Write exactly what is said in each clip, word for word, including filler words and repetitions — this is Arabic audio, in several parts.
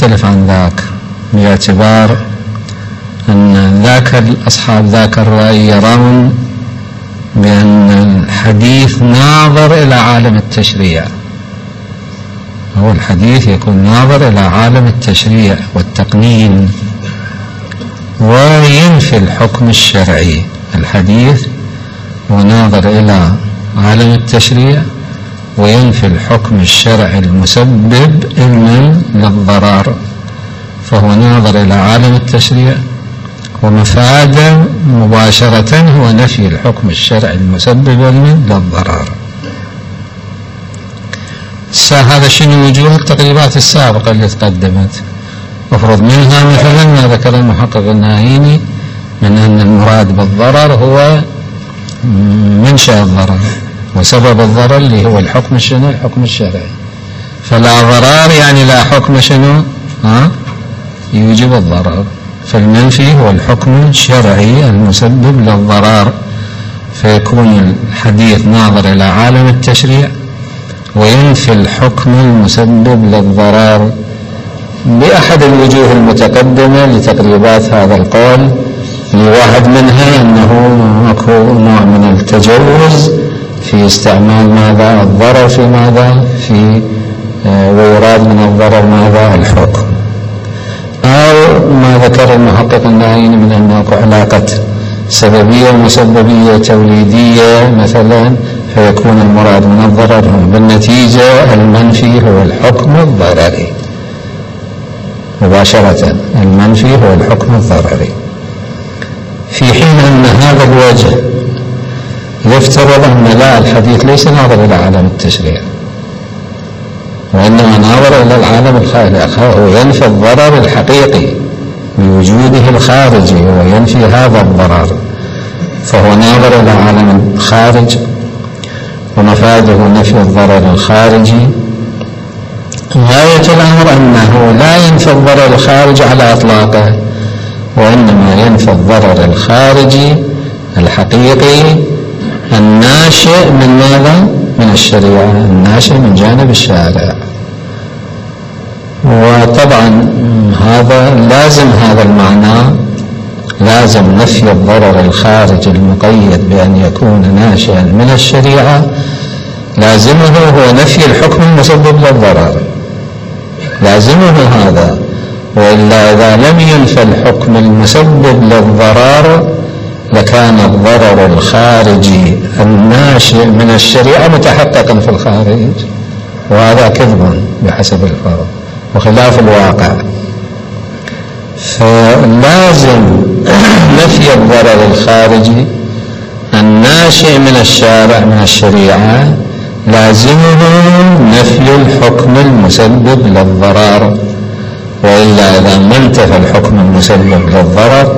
يختلف عن ذاك، باعتبار أن ذاك أصحاب ذاك الرأي يرون بأن الحديث ناظر إلى عالم التشريع، هو الحديث يكون ناظر إلى عالم التشريع والتقنين، وينفي الحكم الشرعي. الحديث وناظر إلى عالم التشريع وينفي الحكم الشرعي المسبب علما للضرر، فهو ناظر إلى عالم التشريع ومفاده مباشرة هو نفي الحكم الشرعي المسبب علما للضرر. هذا شنو وجوه التقريبات السابقة اللي تقدمت؟ أفرض منها مثلا ما ذكر المحقق الناهيني من أن المراد بالضرر هو منشأ الضرر وسبب الضرر اللي هو الحكم شنو؟ الحكم الشرعي. فلا ضرار يعني لا حكم شنو؟ ها؟ يوجب الضرر. فالمنفي هو الحكم الشرعي المسبب للضرر، فيكون الحديث ناظر إلى عالم التشريع وينفي الحكم المسبب للضرر بأحد الوجوه المتقدمة لتقريبات هذا القول. لواحد منها أنه أكو نوع من التجوز في استعمال ماذا؟ الضرر في ماذا؟ في ويراد من الضرر ماذا؟ الحكم. أو ما ذكر المحقق الناهيني من أن أكو علاقة سببية ومسببية توليدية مثلا، فيكون المراد من الضرر بالنتيجة المنفي هو الحكم الضرري مباشرة. المنفي هو الحكم الضرري، في حين أن هذا الوجه يفترض أن لا، الحديث ليس ناظر إلى عالم التشريع وإنما ناظر إلى العالم الخارجي، هو ينفي الضرر الحقيقي بوجوده الخارجي وينفي هذا الضرر، فهو ناظر إلى عالم الخارج ومفاده نفي الضرر الخارجي. غاية الأمر أنه لا ينفي الضرر الخارجي على إطلاقه، وإنما ينفي الضرر الخارجي الحقيقي الناشئ من ماذا؟ من الشريعة، الناشئ من جانب الشارع. وطبعا هذا لازم، هذا المعنى لازم نفي الضرر الخارجي المقيد بأن يكون ناشئا من الشريعة، لازمه هو نفي الحكم المسبب للضرر، لازمه هذا. وإلا إذا لم ينفى الحكم المسبب للضرر لكان الضرر الخارجي الناشئ من الشريعة متحققا في الخارج، وهذا كذب بحسب الفرض وخلاف الواقع. فلازم نفي الضرر الخارجي الناشئ من الشارع من الشريعة، لازمه نفي الحكم المسبب للضرر. وإلا إذا ما انتفى الحكم المسبب للضرر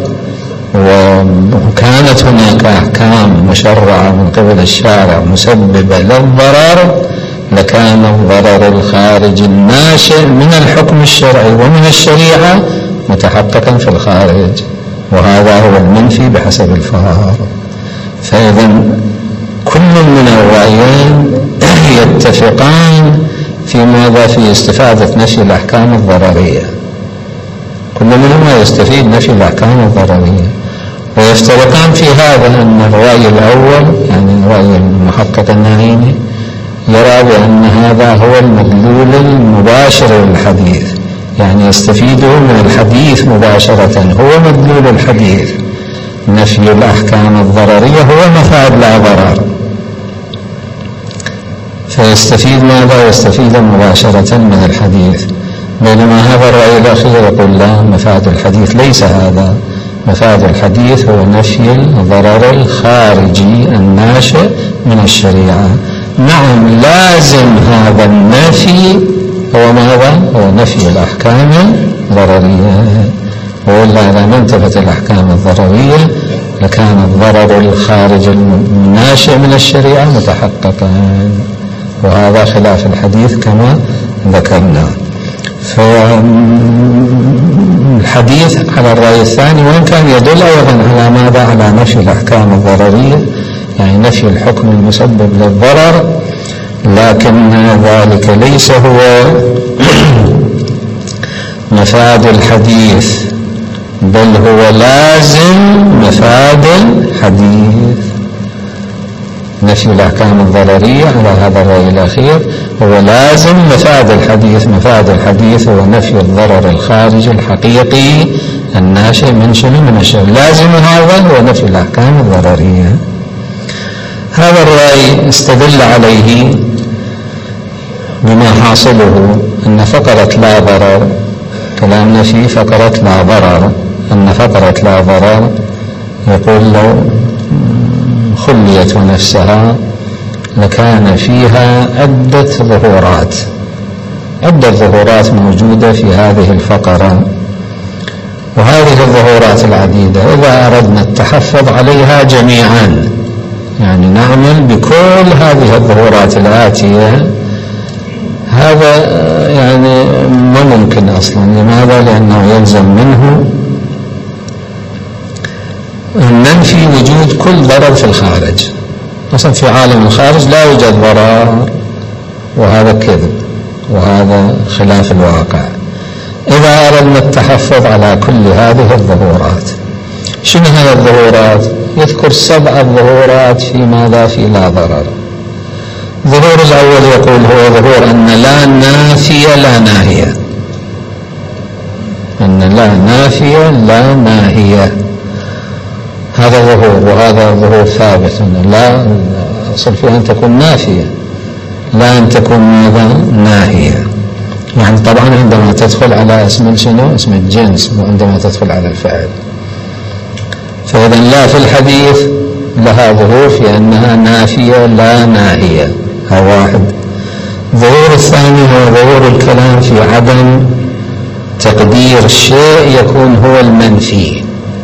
وكانت هناك أحكام مشرعة من قبل الشارع مسببة للضرر لكان الضرر الخارجي الناشئ من الحكم الشرعي ومن الشريعة متحققا في الخارج، وهذا هو المنفي بحسب الفار. فإذا كل من الرأيين يتفقان في ماذا؟ في استفادة نفي الأحكام الضررية، كل منهما يستفيد نفي الأحكام الضررية، ويفترقان في هذا أن الرأي الأول يعني رأي المحقق الناهيني يرى بأن هذا هو المدلول المباشر للحديث، يعني يستفيده من الحديث مباشرة، هو مدلول الحديث. نفي الأحكام الضررية هو مفاد لا ضرر، فيستفيد ماذا؟ يستفيد مباشرة من الحديث. بينما هذا الرأي الأخير يقول لا، مفاد الحديث ليس هذا، مفاد الحديث هو نفي الضرر الخارجي الناشئ من الشريعة. نعم، لازم هذا النفي هو ماذا؟ هو نفي الأحكام الضررية، وإلا إذا ما انتفت الأحكام الضررية لكان الضرر الخارجي الناشئ من الشريعة متحققا، وهذا خلاف الحديث كما ذكرنا. فالحديث على الرأي الثاني وإن كان يدل أيضا على ماذا؟ على نفي الأحكام الضررية، يعني نفي الحكم المسبب للضرر، لكن ذلك ليس هو مفاد الحديث، بل هو لازم مفاد الحديث. نفي الأحكام الضررية على هذا الرأي الأخير هو لازم مفاد الحديث. مفاد الحديث هو نفي الضرر الخارجي الحقيقي الناشئ من شنو؟ من الشيء. لازم هذا هو نفي الأحكام الضررية. هذا الرأي استدل عليه بما حاصله أن فقرة لا ضرر، كلامنا في فقرة لا ضرر، أن فقرة لا ضرر يقول لو خليت ونفسها لكان فيها عدة ظهورات. عدة ظهورات موجودة في هذه الفقرة، وهذه الظهورات العديدة إذا أردنا التحفظ عليها جميعا، يعني نعمل بكل هذه الظهورات الآتية، هذا يعني ما ممكن أصلا. لماذا؟ لأنه يلزم منه أن ننفي وجود كل ضرر في الخارج. مثلا في عالم الخارج لا يوجد ضرر، وهذا كذب وهذا خلاف الواقع. إذا أردنا التحفظ على كل هذه الظهورات، شنو هذه الظهورات؟ يذكر سبع ظهورات في ماذا؟ في لا ضرر. الظهور الأول يقول هو ظهور أن لا نافية لا ناهية، أن لا نافية لا ناهية، هذا ظهور، وهذا ظهور ثابت. أن لا أصل فيها أن تكون نافية، لا أن تكون ماذا؟ ناهية. يعني طبعا عندما تدخل على اسم شنو؟ اسم الجنس، وعندما تدخل على الفعل. فإذا لا في الحديث لها ظهور في أنها نافية لا ناهية، هذا واحد. الظهور الثاني هو ظهور الكلام في عدم تقدير الشيء يكون هو المنفي.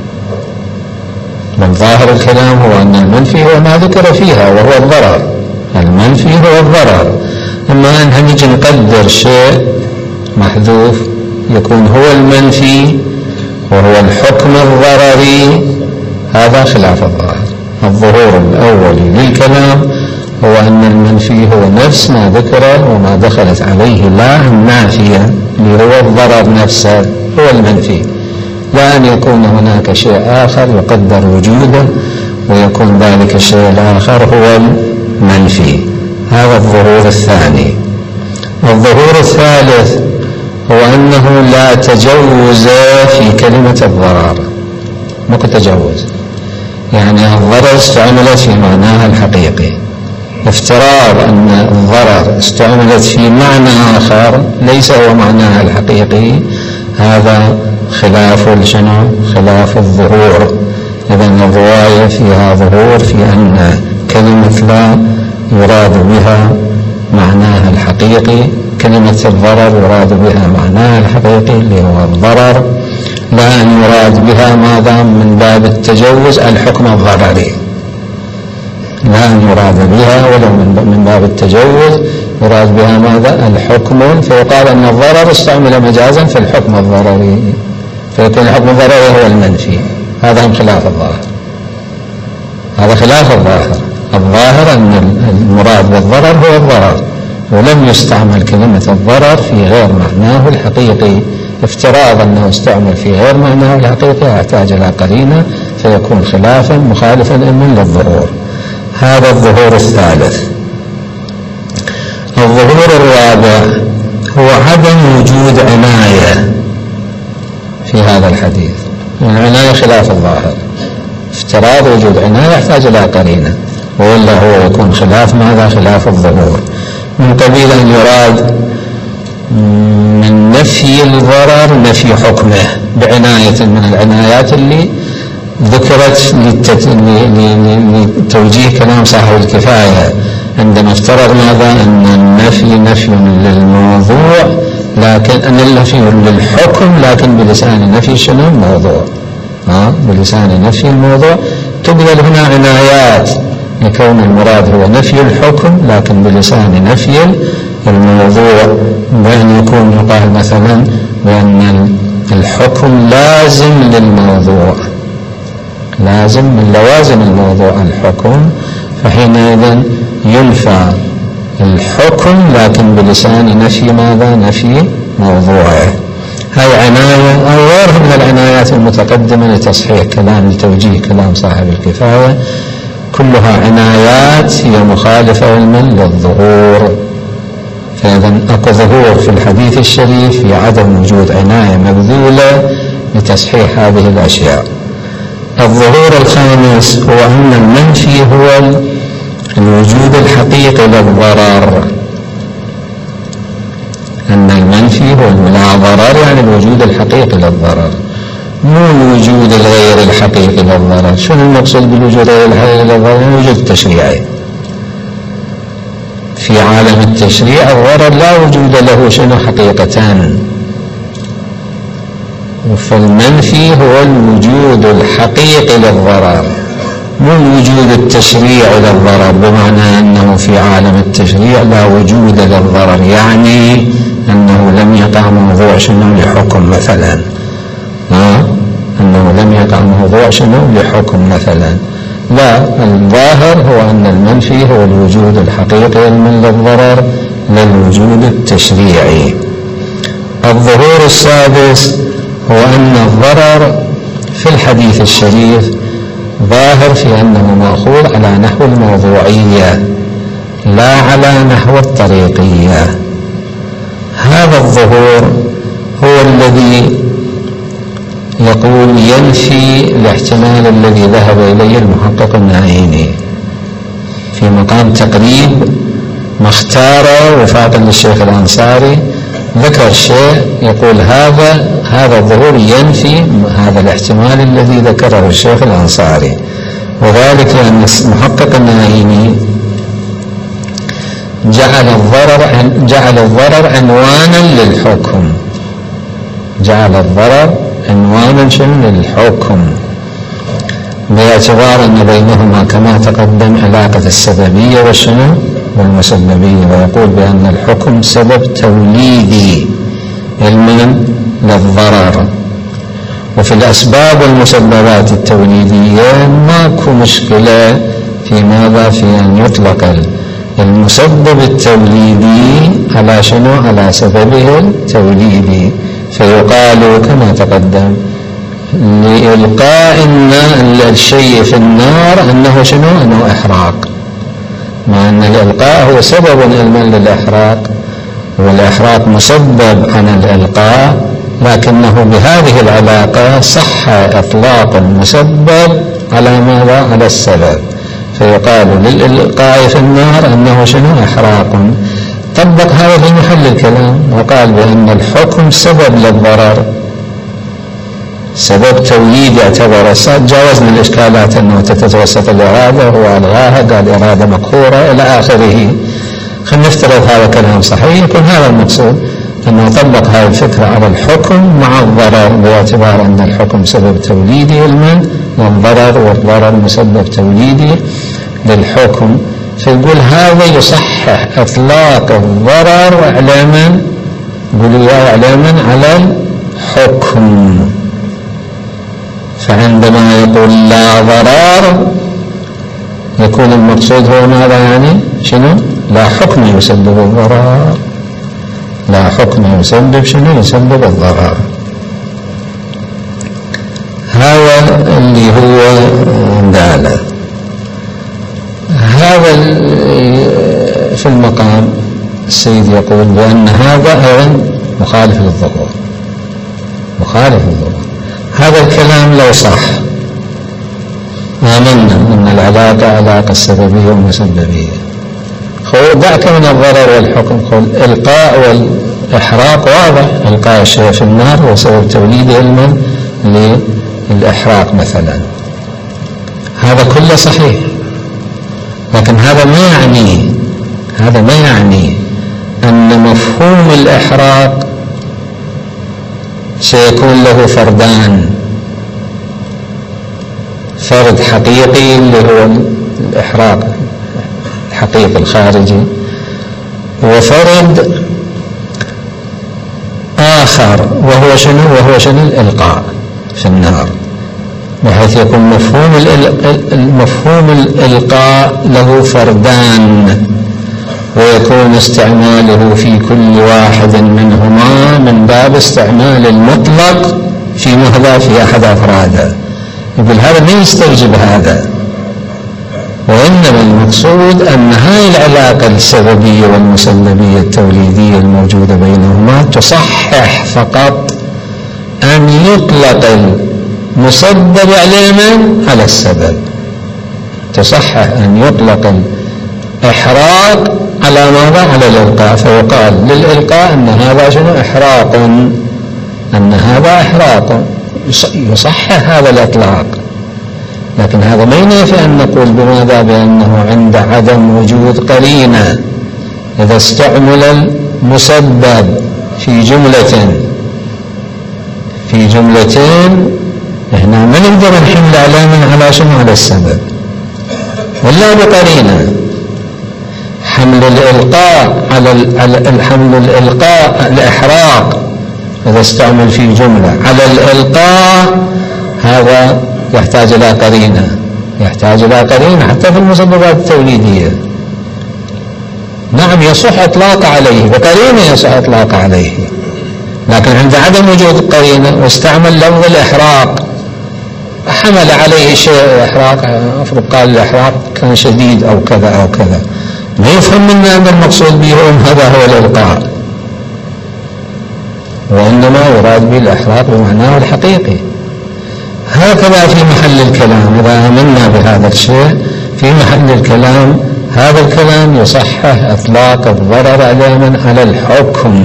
من ظاهر الكلام هو أن المنفي هو ما ذكر فيها وهو الضرر، المنفي هو الضرر. أما أن نجي نقدر شيء محذوف يكون هو المنفي وهو الحكم الضرري، هذا خلاف الظاهر. الظهور الأول للكلام هو أن المنفي هو نفس ما ذكره وما دخلت عليه لا النافية اللي هو الضرر نفسه هو المنفي، لا أن يكون هناك شيء آخر يقدر وجوده ويكون ذلك الشيء الآخر هو المنفي. هذا الظهور الثاني. الظهور الثالث هو أنه لا تجوز في كلمة الضرر، ماكو تجوز، يعني الضرر استعملت في معناها الحقيقي. افتراض أن الضرر استعملت في معنى آخر ليس هو معناها الحقيقي، هذا خلاف شنو؟ خلاف الظهور. إذن الرواية فيها ظهور في أن كلمة لا يراد بها معناها الحقيقي، كلمة الضرر يراد بها معناها الحقيقي اللي هو الضرر، لا أن يراد بها ماذا؟ من باب التجوز الحكم الضرري، لا أن يراد بها ولو من باب التجوز يراد بها ماذا؟ الحكم. فيقال أن الضرر استعمل مجازا في الحكم الضرري، فيكون الحكم الضرري هو المنفي. هذا هم خلاف الظاهر، هذا خلاف الظاهر. الظاهر أن المراد بالضرر هو الضرر، ولم يستعمل كلمة الضرر في غير معناه الحقيقي. افتراض أنه استعمل في غير معناه الحقيقي يحتاج إلى قرينة فيكون خلافا مخالفا إما للظهور. هذا الظهور الثالث. الظهور الرابع هو عدم وجود عناية في هذا الحديث. العناية خلاف الظاهر، افتراض وجود عناية يحتاج إلى قرينة، وإلا هو يكون خلاف ماذا؟ خلاف الظهور. من قبيل أن يراد من نفي الضرر نفي حكمه بعناية من العنايات اللي ذكرت لتوجيه كلام صاحب الكفاية، عندما افترض ماذا؟ أن النفي نفي للموضوع لكن أن النفي للحكم لكن بلسان نفي شنو؟ الموضوع. ها؟ بلسان نفي الموضوع تبذل هنا عنايات لكون المراد هو نفي الحكم لكن بلسان نفي الموضوع، بأن يكون يقال مثلا بأن الحكم لازم للموضوع، لازم من لوازم الموضوع الحكم، فحينئذ ينفى الحكم لكن بلسان نفي ماذا؟ نفي موضوعه. هاي عناية أو غيرها من العنايات المتقدمة لتصحيح كلام لتوجيه كلام صاحب الكفاية، كلها عنايات هي مخالفة علما للظهور. فإذا أكو ظهور في الحديث الشريف في عدم وجود عناية مبذولة لتصحيح هذه الأشياء. الظهور الخامس هو أن المنفي هو الوجود الحقيقي للضرر. أن المنفي هو لا ضرر يعني الوجود الحقيقي للضرر، مو الوجود الغير الحقيقي للضرر. شنو المقصود بالوجود الغير الحقيقي للضرر؟ الوجود التشريعي. في عالم التشريع الضرر لا وجود له شنو حقيقة، فالمنفي هو الوجود الحقيقي للضرر مو الوجود التشريعي للضرر، بمعنى أنه في عالم التشريع لا وجود للضرر، يعني أنه لم يقع موضوع شنو لحكم مثلا، ها؟ أنه لم يقع موضوع شنو لحكم مثلا. لا، الظاهر هو أن المنفي هو الوجود الحقيقي من للضرر للوجود التشريعي. الظهور السادس هو أن الضرر في الحديث الشريف ظاهر في أنه مأخوذ على نحو الموضوعية لا على نحو الطريقية. هذا الظهور هو الذي يقول ينفي الاحتمال الذي ذهب إليه المحقق النعيمي في مقام تقريب ما اختاره وفاقا للشيخ الأنصاري. ذكر شيء يقول هذا هذا الظهور ينفي هذا الاحتمال الذي ذكره الشيخ الأنصاري، وذلك أن المحقق النعيمي جعل الضرر جعل الضرر عنوانا للحكم، جعل الضرر عنوانا شنو للحكم، باعتبار أن بينهما كما تقدم علاقة السببية والشنو والمسببية، ويقول بأن الحكم سبب توليدي علما للضرر، وفي الأسباب والمسببات التوليدية ماكو مشكلة في ماذا في أن يطلق المسبب التوليدي على شنو على سببه التوليدي، فيقال كما تقدم لإلقاء الشيء في النار أنه شنو أنه إحراق، مع أن الإلقاء هو سبب علما للإحراق والإحراق مسبب عن الإلقاء، لكنه بهذه العلاقة صح إطلاق المسبب على ماذا على السبب، فيقال للإلقاء في النار أنه شنو إحراق. طبق هذا في محل الكلام وقال بأن الحكم سبب للضرر، سبب توليد يعتبر. جاوزنا الإشكالات أنه تتوسط الإرادة وهو ألغاها، قال إرادة مقهورة إلى آخره. خلينا نفترض هذا كلام صحيح، يكون هذا المقصود أنه طبق هذه الفكرة على الحكم مع الضرر، باعتبار أن الحكم سبب توليدي علما والضرر والضرر مسبب توليدي للحكم، فيقول هذا يصحح إطلاق الضرر إعلاما، يقول إعلاما على الحكم. فعندما يقول لا ضرر يكون المقصود هو ماذا يعني شنو؟ لا حكم يسبب الضرر، لا حكم يسبب شنو يسبب الضرر. هذا اللي هو قاله. هذا في المقام السيد يقول بأن هذا أيضا مخالف للظهور، مخالف للظهور. هذا الكلام لو صح آمنا أن العلاقة علاقة السببية والمسببية، دعك من الضرر والحكم، قل إلقاء والإحراق واضح، إلقاء الشيء في النار هو سبب توليد علما للإحراق مثلا، هذا كله صحيح، لكن هذا ما يعني هذا ما يعني أن مفهوم الإحراق سيكون له فردان، فرد حقيقي اللي هو الإحراق الحقيقي الخارجي، وفرد آخر وهو شنو وهو شنو الإلقاء في النار، بحيث يكون مفهوم, مفهوم الإلقاء له فردان، ويكون استعماله في كل واحد منهما من باب استعمال المطلق في مهضة في أحد أفراده. يقول هذا ما يستوجب هذا، وإنما المقصود أن هاي العلاقة السببية والمسببية التوليدية الموجودة بينهما تصحح فقط أن يطلق المسبب على من؟ على السبب. تصحح أن يطلق الإحراق على ماذا؟ على الإلقاء، فيقال للإلقاء أن هذا شنو؟ إحراق، أن هذا إحراق، يصحح هذا الإطلاق. لكن هذا ما ينافي أن نقول بماذا؟ بأنه عند عدم وجود قرينة إذا استعمل المسبب في جملة في جملتين إحنا ما نقدر نحمل على من على شنو؟ على السبب، ولا بقرينة. حمل الإلقاء على الحمل الإلقاء الإحراق إذا استعمل في جملة على الإلقاء هذا يحتاج إلى قرينة، يحتاج إلى قرينة حتى في المسببات التوليدية. نعم يصح إطلاق عليه بقرينة، يصح إطلاق عليه، لكن عند عدم وجود قرينة واستعمل لفظ الإحراق، حمل عليه شيء إحراق، أفرض قال الإحراق كان شديد أو كذا أو كذا، ما يفهم منا أن المقصود به هذا هو الإلقاء، وإنما يراد به الإحراق بمعناه الحقيقي. هكذا في محل الكلام إذا آمنا بهذا الشيء في محل الكلام، هذا الكلام يصحح إطلاق الضرر على من؟ على الحكم.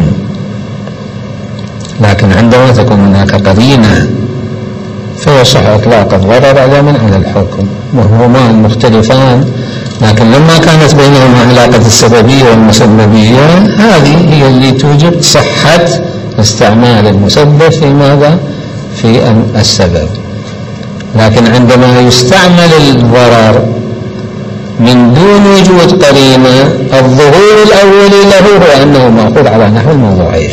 لكن عندما تكون هناك قرينة فيصح إطلاق الضرر على من؟ على الحكم، وهما مختلفان، لكن لما كانت بينهما علاقة السببية والمسببية هذه هي اللي توجب صحة استعمال المسبب في ماذا؟ في السبب. لكن عندما يستعمل الضرر من دون وجود قرينة، الظهور الأولي له هو أنه مأخوذ على نحو الموضوعية،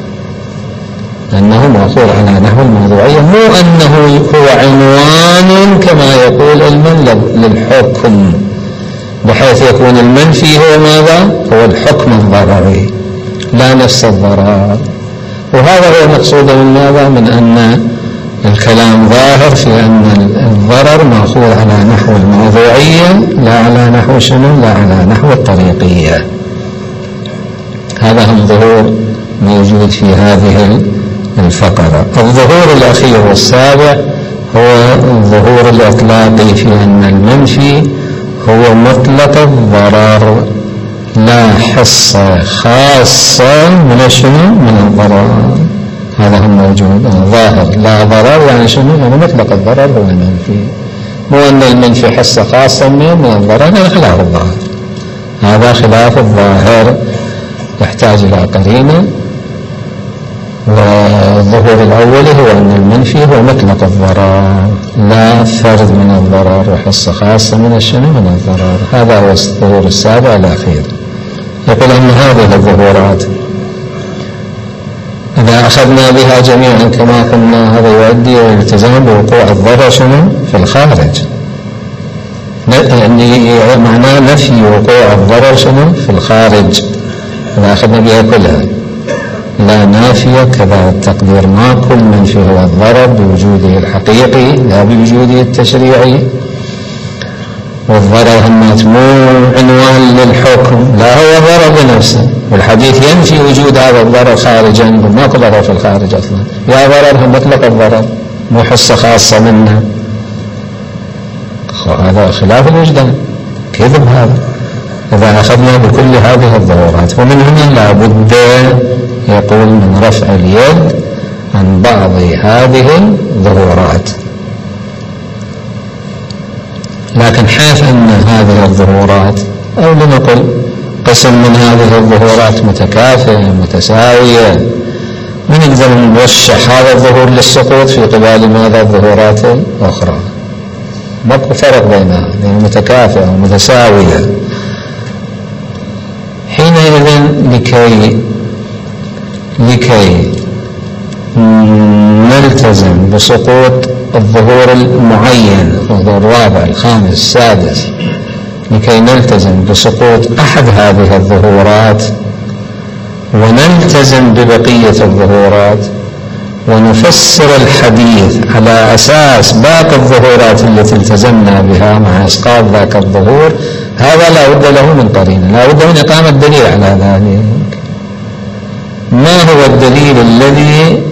أنه مأخوذ على نحو الموضوعية، مو أنه هو عنوان كما يقول المن للحكم، بحيث يكون المنفي هو ماذا؟ هو الحكم الضرري لا نفس الضرر. وهذا هو المقصود من ماذا؟ من أن الكلام ظاهر في أن الضرر مأخوذ على نحو الموضوعية لا على نحو شنو؟ لا على نحو الطريقية. هذا هم ظهور موجود في هذه الفقرة. الظهور الأخير والسابع هو الظهور الإطلاقي في أن المنفي هو مطلق الضرر لا حصة خاصة من شنو؟ من الضرر. هذا هم موجود ظاهر لا ضرر، يعني شنو؟ يعني مطلق الضرر هو المنفي، مو أن المنفي حصة خاصة من الضرر، هذا خلاف الظاهر، هذا خلاف الظاهر يحتاج إلى قرينة. والظهور الأول هو أن المنفي هو مطلق الضرر لا فرد من الضرر وحصة خاصة من الشنو؟ من الضرر. هذا هو الظهور السابع الأخير. يقول أن هذه الظهورات إذا أخذنا بها جميعا كما قلنا هذا يؤدي إلى الالتزام بوقوع الضرر شنو؟ في الخارج، يعني معناه نفي وقوع الضرر شنو؟ في الخارج. إذا أخذنا بها كلها لا نافية، كذا التقدير ما كل منفي هو الضرر بوجوده الحقيقي لا بوجوده التشريعي، والضرر همات مو عنوان للحكم، لا هو ضرر بنفسه، والحديث ينفي وجود هذا الضرر خارجا، ماكو ضرر في الخارج اصلا، يا ضرر هم مطلق الضرر مو حصة خاصة منه. هذا خلاف الوجدان، كذب هذا. إذا أخذنا بكل هذه الظهورات، ومن هنا لا بد يقول من رفع اليد عن بعض هذه الظهورات. لكن حيث أن هذه الظهورات أو لنقل قسم من هذه الظهورات متكافئة متساوية، من نقدر نرشح هذا الظهور للسقوط في قبال ماذا؟ الظهورات الأخرى، ماكو فرق بينها، يعني متكافئة ومتساوية. حينئذ لكي لكي نلتزم بسقوط الظهور المعين، الظهور الرابع الخامس السادس، لكي نلتزم بسقوط أحد هذه الظهورات ونلتزم ببقية الظهورات ونفسر الحديث على أساس باقي الظهورات التي التزمنا بها مع إسقاط ذاك الظهور، هذا لا بد له من قرينة، لا بد من إقامة دليل على ذلك. ما هو الدليل الذي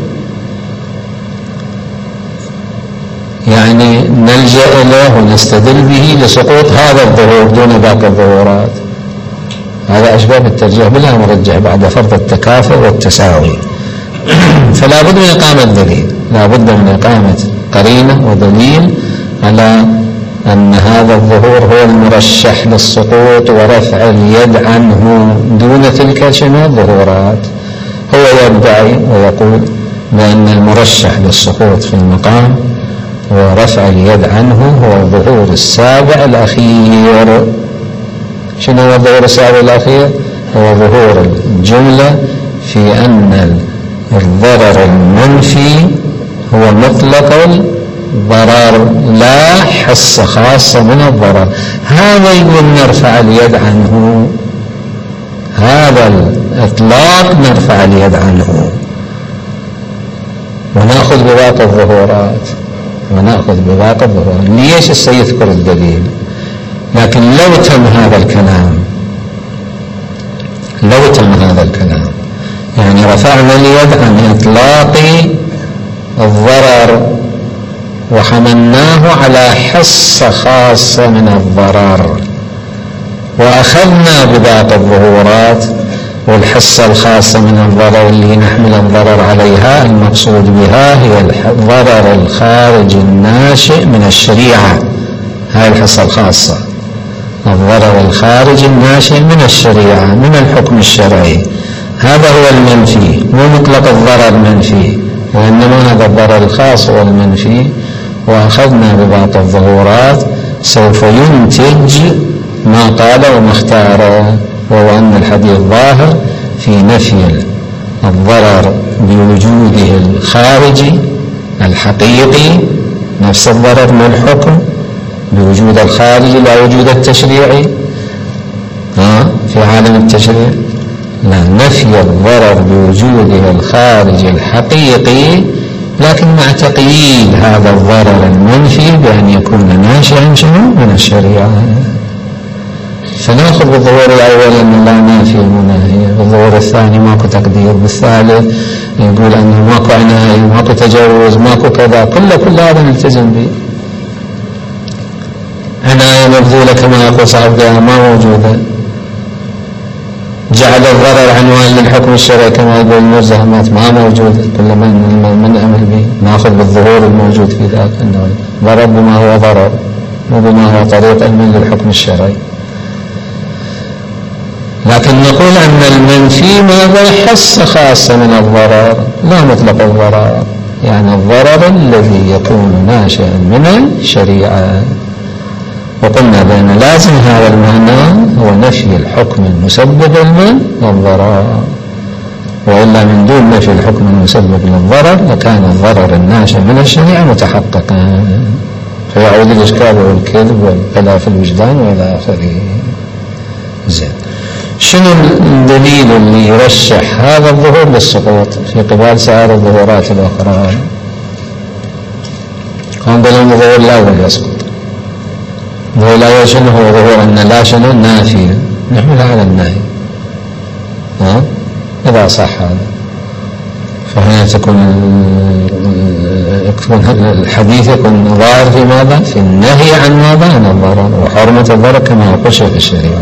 يعني نلجأ له ونستدل به لسقوط هذا الظهور دون باقي الظهورات؟ هذا أشبه بالترجيح بلا مرجح بعد فرض التكافؤ والتساوي. فلا بد من إقامة دليل، لا بد من إقامة قرينة ودليل على أن هذا الظهور هو المرشح للسقوط ورفع اليد عنه دون تلك شنو الظهورات. هو يدعي ويقول بأن المرشح للسقوط في المقام ورفع اليد عنه هو الظهور السابع الأخير. شنو هو الظهور السابع الأخير؟ هو ظهور الجملة في أن الضرر المنفي هو مطلق الضرر لا حصة خاصة من الضرر. هذا يقول نرفع اليد عنه، هذا الإطلاق نرفع اليد عنه ونأخذ بباقي الظهورات ونأخذ بباقي الظهورات. ليش سيذكر الدليل؟ لكن لو تم هذا الكلام لو تم هذا الكلام يعني رفعنا اليد عن إطلاق الضرر وحملناه على حصة خاصة من الضرر وأخذنا بباقي الظهورات، والحصة الخاصة من الضرر اللي نحمل الضرر عليها المقصود بها هي الضرر الخارج الناشئ من الشريعة. هاي الحصة الخاصة، الضرر الخارج الناشئ من الشريعة من الحكم الشرعي، هذا هو المنفي، مو مطلق الضرر منفي، وإنما هذا الضرر الخاص هو المنفي. وأخذنا بباقي الظهورات سوف ينتج ما قال وما اختاره، وهو أن الحديث ظاهر في نفي الضرر بوجوده الخارجي الحقيقي، نفس الضرر من الحكم بوجود الخارجي لا وجود التشريعي ها في عالم التشريع، لا، نفي الضرر بوجوده الخارجي الحقيقي لكن مع تقييد هذا الضرر المنفي بأن يكون ناشئا شنو من الشريعة. فنأخذ بالظهور الأول أن لا نافي مناهية، بالظهور الثاني ماكو تقدير، بالثالث يقول أنه ماكو عناية ماكو تجاوز ماكو كذا، كله كل هذا نلتزم به. عناية مبذولة كما يقول صاحب ما موجودة، جعل الضرر عنوان للحكم الشرعي كما يقول المرزهمات ما موجودة، كل من من أمل به نأخذ بالظهور الموجود في ذاك أنه ضرر بما هو ضرر مو بما هو طريق علم للحكم الشرعي. لكن نقول أن المنفي ماذا حصة خاصة من الضرر لا مطلق الضرر، يعني الضرر الذي يكون ناشئا من الشريعة. وقلنا بأن لازم هذا المعنى هو نفي الحكم المسبب للضرر، وإلا من دون نفي الحكم المسبب للضرر لكان الضرر الناشئ من الشريعة متحققا، فيعود الإشكال والكذب والبلاء في الوجدان وإلى آخره. زين، شنو الدليل اللي يرشح هذا الظهور للسقوط في قبال سائر الظهورات الأخرى؟ كان دليل الظهور الأول يسقط. الظهور الأول شنو هو؟ ظهور أن لا شنو نافية، نحمل على النهي ها إذا صح هذا، فهنا تكون الحديث يكون ظاهر في ماذا؟ في النهي عن ماذا؟ عن الضرر وحرمة الضرر كما يقول شيخ الشريعة.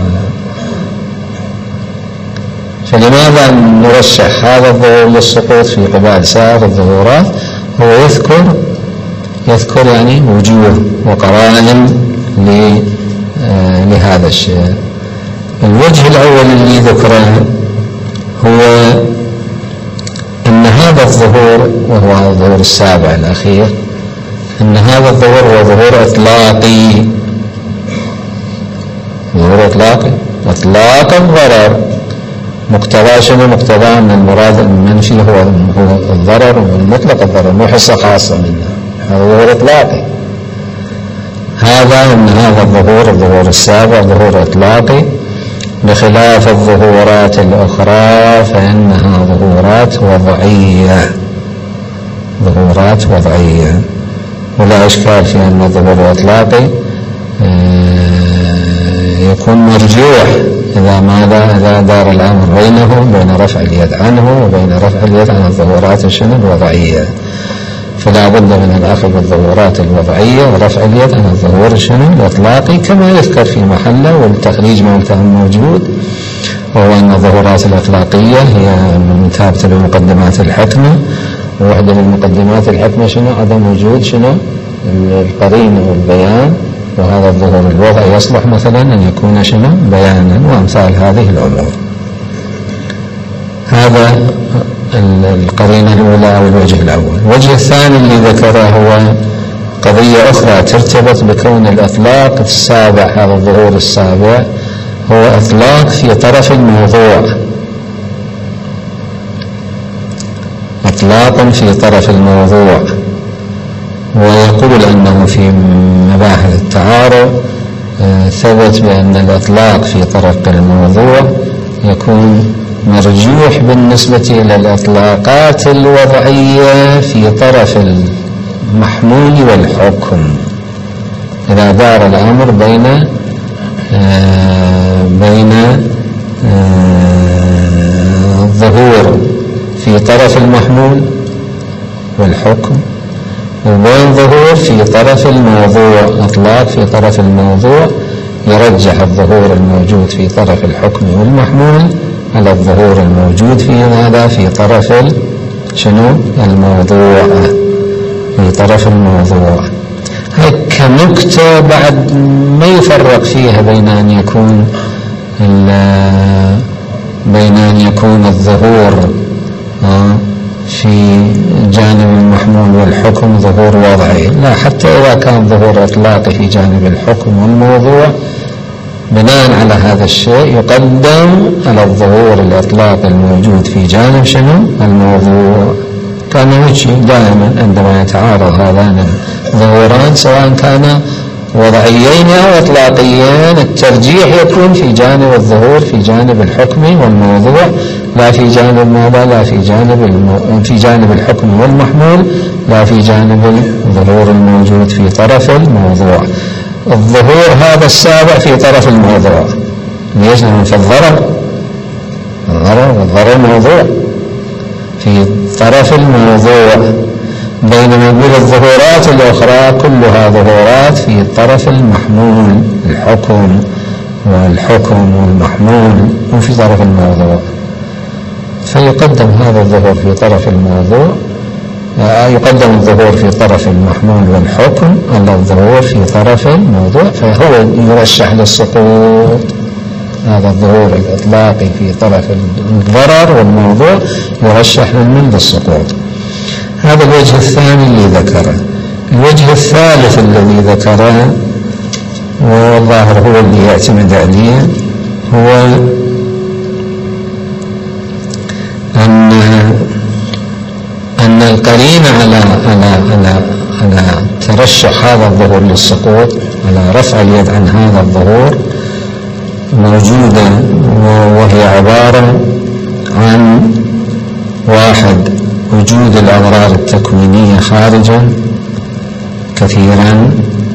فلماذا نرشح هذا الظهور للسقوط في قبال سائر الظهورات؟ هو يذكر يذكر يعني وجوه وقرائن لهذا الشيء. الوجه الأول اللي ذكره هو أن هذا الظهور، وهو الظهور السابع الأخير، أن هذا الظهور هو ظهور إطلاقي، ظهور إطلاقي، إطلاق الضرر. مقتضى شنو؟ مقتضى أن المراد المنفي هو هو الضرر ومطلق الضرر مو حصة خاصة منه، هذا ظهور إطلاقي. هذا أن هذا الظهور الظهور السابع ظهور إطلاقي، بخلاف الظهورات الأخرى فإنها ظهورات وضعية ظهورات وضعية ولا إشكال في أن الظهور الإطلاقي يكون مرجوح إذا ماذا إذا دار الأمر بينه بين رفع اليد عنه وبين رفع اليد عن الظهورات شنو الوضعية، فلا بد من الأخذ بالظهورات الوضعية ورفع اليد عن الظهور شنو الإطلاقي كما يذكر في محله، والتخريج مالته موجود، وهو أن الظهورات الإطلاقية هي مثابة لمقدمات الحكمة، وواحدة من مقدمات الحكمة شنو عدم وجود شنو القرينة والبيان، وهذا الظهور الوضعي يصلح مثلا أن يكون شنو بيانا وأمثال هذه الأمور. هذا القرينة الأولى أو الوجه الأول. الوجه الثاني اللي ذكره هو قضية أخرى ترتبط بكون الإطلاق السابع، هذا الظهور السابع هو إطلاق في طرف الموضوع، إطلاق في طرف الموضوع، ويقول أنه في مباحث التعارض ثبت بأن الإطلاق في طرف الموضوع يكون مرجوح بالنسبة إلى الإطلاقات الوضعية في طرف المحمول والحكم، إذا دار الأمر بين آه بين آه الظهور في طرف المحمول والحكم وبين ظهور في طرف الموضوع، إطلاق في طرف الموضوع يرجح الظهور الموجود في طرف الحكم والمحمول على الظهور الموجود في هذا في طرف شنو الموضوع في طرف الموضوع. هاي كنكتة بعد ما يفرق فيها بين أن يكون بين أن يكون الظهور في جانب المحمول والحكم ظهور وضعي، لا، حتى إذا كان ظهور إطلاقي في جانب الحكم والموضوع بناء على هذا الشيء يقدم على الظهور الإطلاقي الموجود في جانب شنو الموضوع. كان يجي دائما عندما يتعارض هذان الظهوران سواء كان وضعيين أو إطلاقيين الترجيح يكون في جانب الظهور في جانب الحكم والموضوع، لا في جانب ماذا لا في جانب المو... في جانب الحكم والمحمول، لا في جانب الظهور الموجود في طرف الموضوع. الظهور هذا السابع في طرف الموضوع ليش؟ في الضرر الضرر والضرر موضوع في طرف الموضوع، بينما نقول الظهورات الأخرى كلها ظهورات في طرف المحمول، الحكم والحكم والمحمول وفي طرف الموضوع، فيقدم هذا الظهور في طرف الموضوع يقدم الظهور في طرف المحمول والحكم على الظهور في طرف الموضوع، فهو يرشح للسقوط. هذا الظهور الإطلاقي في طرف الضرر والموضوع يرشح من للسقوط. هذا الوجه الثاني اللي ذكره. الوجه الثالث الذي ذكره والظاهر هو اللي يعتمد عليه هو أن أن القرينة على على على على ترشح هذا الظهور للسقوط، على رفع اليد عن هذا الظهور موجودة، وهي عبارة عن واحد وجود الأضرار التكوينية خارجا كثيرا،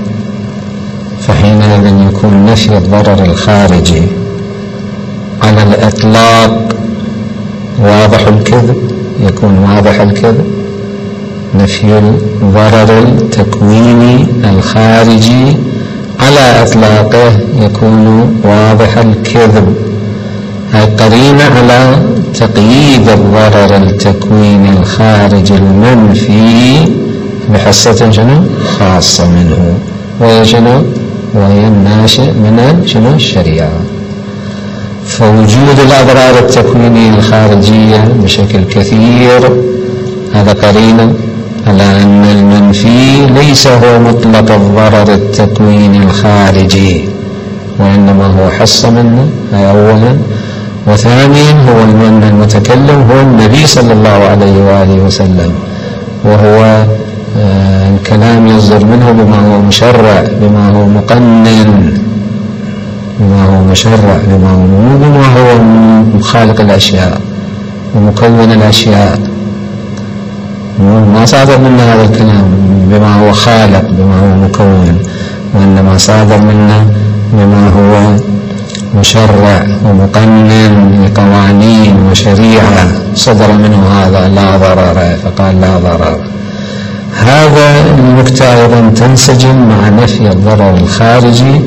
فحينئذ يكون نفي الضرر الخارجي على الإطلاق واضح الكذب، يكون واضح الكذب. نفي الضرر التكويني الخارجي على إطلاقه يكون واضح الكذب. هاي قرينة على تقييد الضرر التكويني الخارجي المنفي بحصة شنو خاصة منه، وهي شنو وهي الناشئ من شنو الشريعة. فوجود الأضرار التكوينية الخارجية بشكل كثير هذا قرينة على أن المنفي ليس هو مطلق الضرر التكويني الخارجي، وإنما هو حصة منه. هذا أولا. وثانيا هو أن المتكلم هو النبي صلى الله عليه وآله وسلم، وهو الكلام يصدر منه بما هو مشرع، بما هو مقنن، بما هو مشرع، بما هو مو بما هو خالق الأشياء ومكون الأشياء. ما صادر منا هذا الكلام بما هو خالق، بما هو مكون، وإنما صادر منا بما هو مشرع ومقنن لقوانين وشريعة، صدر منه هذا لا ضرر فقال لا ضرر. هذا النكتة أيضا تنسجم مع نفي الضرر الخارجي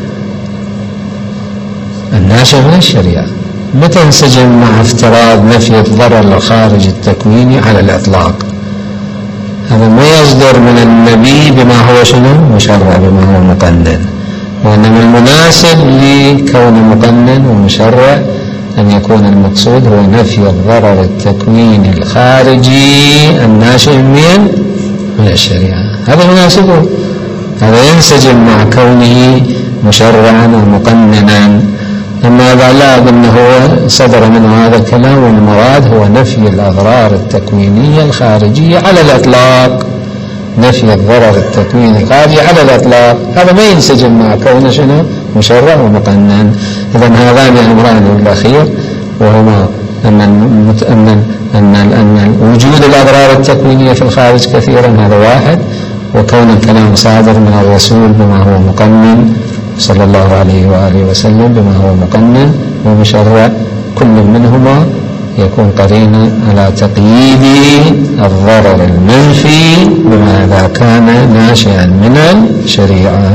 الناشئ من الشريعة. متى تنسجم مع افتراض نفي الضرر الخارجي التكويني على الإطلاق؟ هذا ما يصدر من النبي بما هو شنو مشرع، بما هو مقنن، وإنما المناسب لكون مقنن ومشرع أن يكون المقصود هو نفي الضرر التكويني الخارجي الناشئ من من الشريعة. هذا مناسبه، هذا ينسجم مع كونه مشرعا ومقننا. أما إذا لا أنه صدر منه هذا الكلام والمراد هو نفي الأضرار التكوينية الخارجية على الإطلاق، نفي الضرر التكويني الخارجي على الإطلاق، هذا ما ينسجم مع كونه شنو مشرع ومقنن. إذن هذان الأمران الأخير وهما أن أن أن أن وجود الأضرار التكوينية في الخارج كثيرا هذا واحد، وكون الكلام صادر من الرسول بما هو مقنن صلى الله عليه وآله وسلم بما هو مقنن ومشرع، كل منهما يكون قرينا على تقييد الضرر المنفي بما إذا كان ناشئا من الشريعة.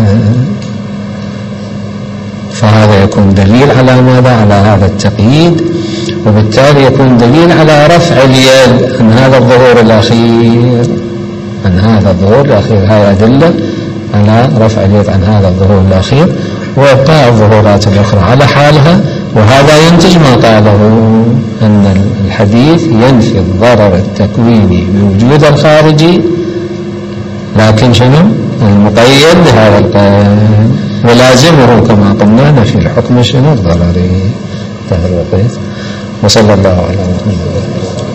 فهذا يكون دليل على ماذا؟ على هذا التقييد، وبالتالي يكون دليل على رفع اليد عن هذا الظهور الأخير، عن هذا الظهور الأخير. هذه أدلة على رفع اليد عن هذا الظهور الأخير، وإبقاء الظهورات الأخرى على حالها. وهذا ينتج ما قاله أن الحديث ينفي الضرر التكويني بوجود الخارجي، لكن شنو المقيد بهذا القيد، ولازمه كما قلنا نفي الحكم شنو الضرري. انتهى الوقت، وصلى الله على محمد.